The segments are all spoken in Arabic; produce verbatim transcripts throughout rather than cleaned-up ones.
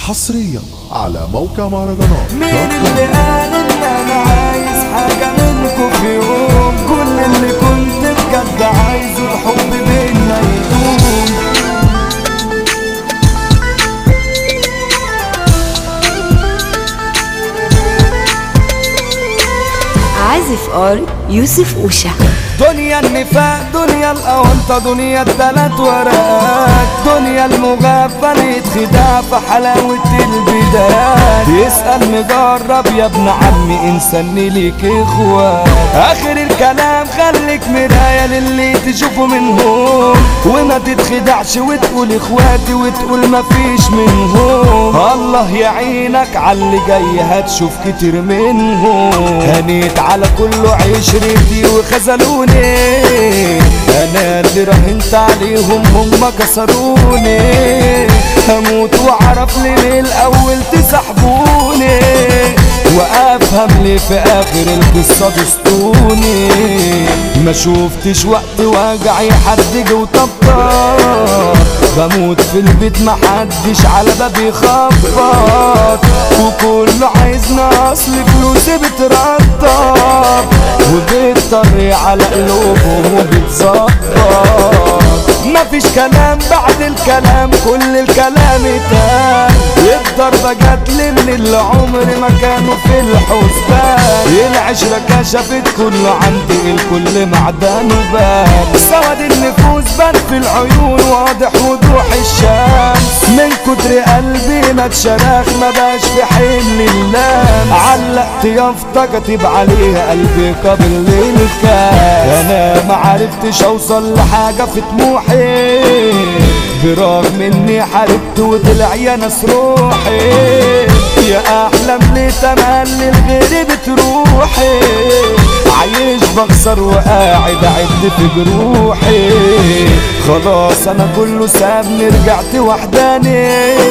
حصريا على موقع مهرجانات. مين اللي قال ان انا عايز حاجة منكم في يوم؟ كل اللي كنت بجد عايزه الحب بينا يدوم. عازف ار يوسف أوشا. دنيا النفاق، دنيا الأونطة، دنيا التلات ورقات، دنيا المغفل خداع في حلاوة البدايات. يسأل مجرب يا ابن عمي إنسان ليك إخوات. آخر الكلام خليك مراية للي تشوفه منهم، وما تتخدعش وتقول إخواتي وتقول مفيش منهم. الله يعينك عاللي جاي هتشوف كتير منهم. هنيت على كله عشرتي وخذلوني، انا اللي راهنت عليهم هم كسروني. هموت واعرف ليه الاول تسحبوني، وافهم ليه في اخر القصه دستوني. ما شوفتش وقت وجعي حد جه وطبطب، بموت في البيت محدش على بابي خبط، وكله عايزنا اصل فلوسي بترطب، وبيضطر على قلوبهم وبتظبط. مفيش كلام بعد الكلام، كل الكلام اتقال. الضربة جاتلي من اللي عمري ما كانوا في الحسبان. العشرة كشفت كله عندي الكل معدنه بان. سواد النفوس بان في العيون واضح وضوح الشمس. من كتر قلبي ما اتشرخ ما باش في حمل اللام. علقت يافطة كاتب عليها قلبي قبل للكاس. انا ما عرفتش اوصل لحاجة في طموحي، برغم اني حاربت وطلع يا ناس روحي. يا احلام ليه تملي الغير بتروحي، عايش بخسر وقاعد اعد في جروحي. خلاص انا كله سابني رجعت وحداني،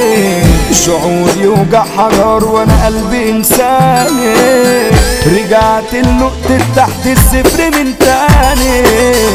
شعور يوجع حجر وانا قلبي انساني. رجعت لنقطة تحت الصفر من تاني،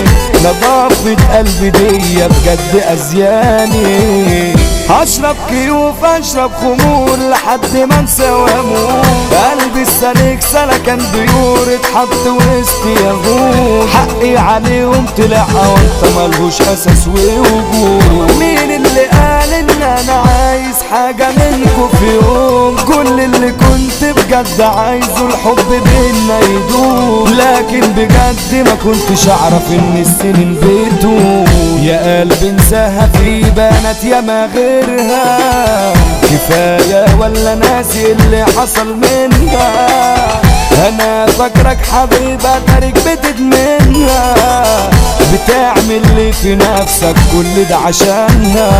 نظافة قلبي دي بجد ازياني. هشرب كيوف اشرب خمور لحد ما انسى واموت. قلبي السليك سلكن بيور اتحط وسط ياغوت. حقي عليهم طلع وانت ملهوش اساس ووجود. مين اللي قال ان انا عايز حاجة منكم في يوم؟ كل اللي كنت بجد عايزه الحب بينا يدوم. لكن بجد ما كنتش اعرف ان السنين بتدوم. يا قلبي انساها في بنات ياما غيرها، كفاية ولا ناسي اللي حصل منها. انا فاكرك حبيبة تارك بتدمنها، بتعمل لي في نفسك كل ده عشانها.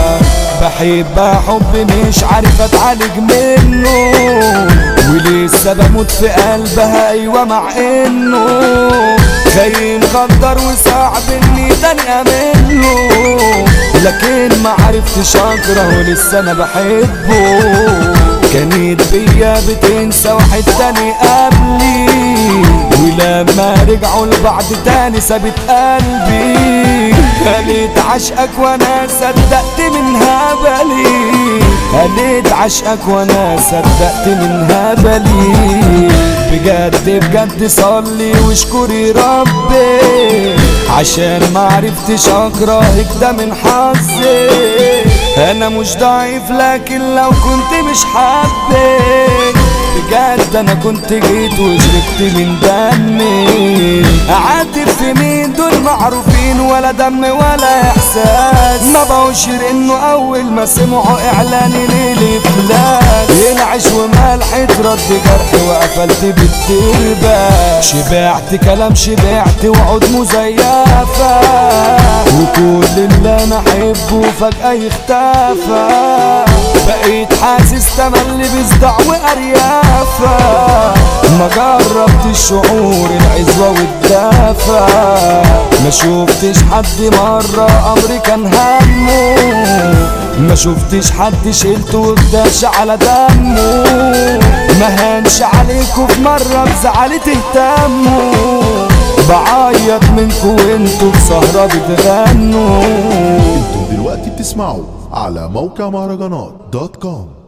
بحبها حب مش عارف اتعالج منه، ولسه بموت في قلبها ايوه مع انه خاين غدر وصعب اني تاني امنه. لكن ما عرفتش اكره ولسه انا بحبه. كانت بيا بتنسى واحد تاني قبلي، ولما رجعوا لبعض تاني سابت قلبي. قالت عشقك وانا صدقت من هبلي، قالت عشقك وانا صدقت من هبلي. بجد بجد صلي واشكري ربي، عشان ما عرفتش اكرهك ده من حظي. انا مش ضعيف لكن لو كنت مش حبك بجد انا كنت جيت وشربت من دمي. اعاتب في مين؟ دول معروفين ولا دم ولا احساس. ما بقوش انه اول ما سمعوا اعلاني ليلي فلان. العيش وملح رد جرح وقفلت بالتربة. شبعت كلام شبعت وعود مزيفة، وكل اللي انا احبه فجأة يختفى. بقيت حاسس تملي بصداع واريافة، ما جربتش شعور العزوة والدافة. ما شوفتش حد مرة امري كان همه، ما شوفتش حد شلته واداش على دمه. ما هانش عليكوا في مرة بزعلي تهتموا. بعيط منكوا وانتوا في سهرة بتغنوا. انتوا دلوقتي بتسمعوا على موقع مهرجانات دوت كوم.